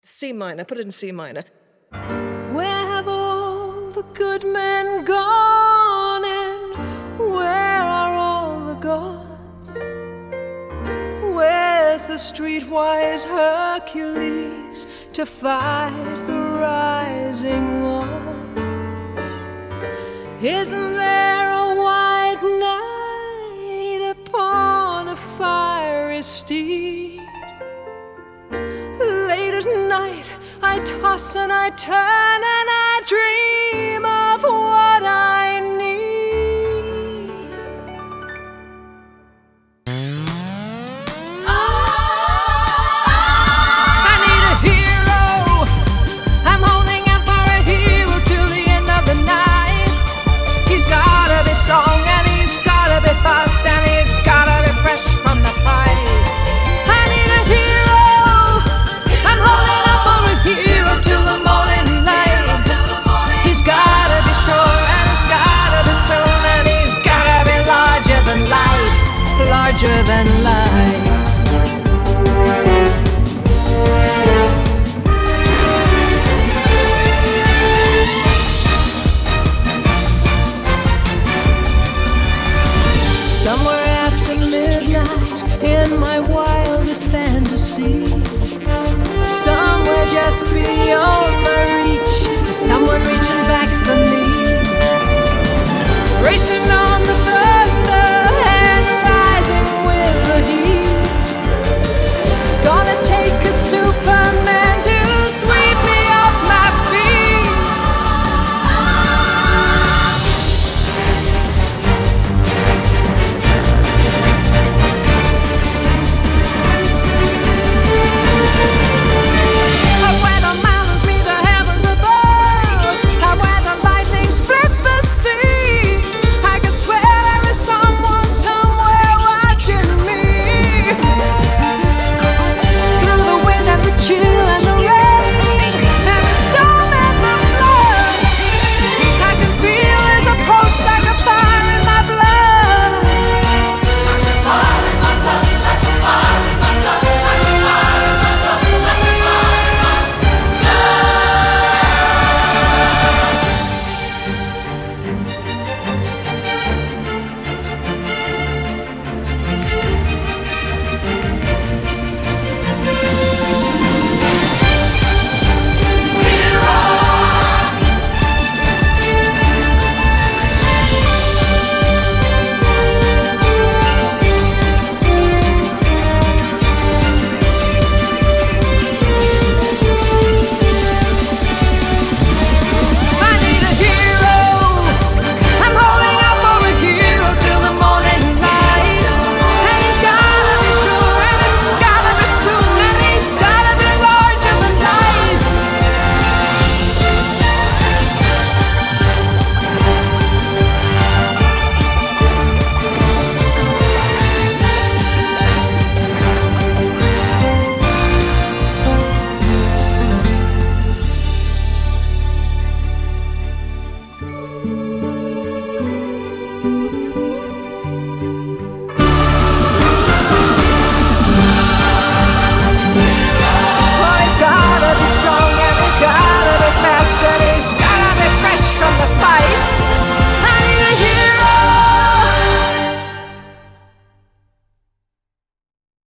C minor, put it in C minor. Where have all the good men gone, and where are all the gods? Where's the streetwise Hercules to fight the rising odds? Isn't there a white knight upon a fiery steed? Late at night I toss and I turn and I dream of what I need. I need a hero. I'm holding out for a hero till the end of the night. He's gotta be strong and he's gotta be fast and he's gotta be fresh from the fight. I need a hero. I'm holding out for a hero till the morning light. He's gotta be sure and he's gotta be soon and he's gotta be larger than life, larger than life. Somewhere after midnight, in my wildest fantasy, somewhere just beyond my reach, someone reaching back for me, racing on.